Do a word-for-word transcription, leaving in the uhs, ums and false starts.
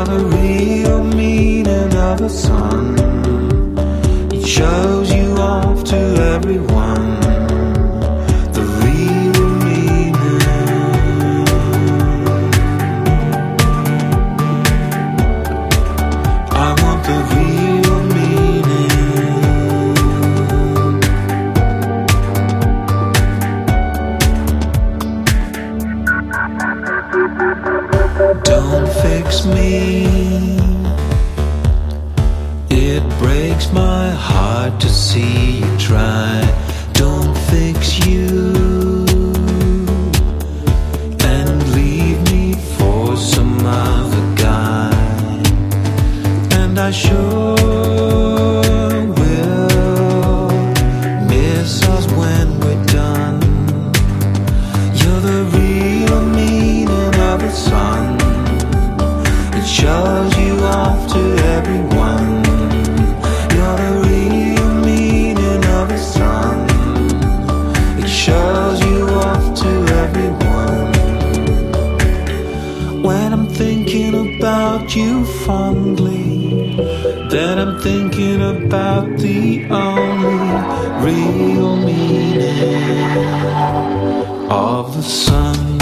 You're the real meaning of a song. It shows you off to everyone. The real meaning. I want the real meaning. Don't fix me. It breaks my heart to see you try. Don't fix you and leave me for some other guy. And I sure will miss us when we're done. You're the real meaning of a song. It shows you off to everyone. You're the real meaning of a song. It shows you off to everyone. When I'm thinking about you fondly, then I'm thinking about the only real meaning of the sun.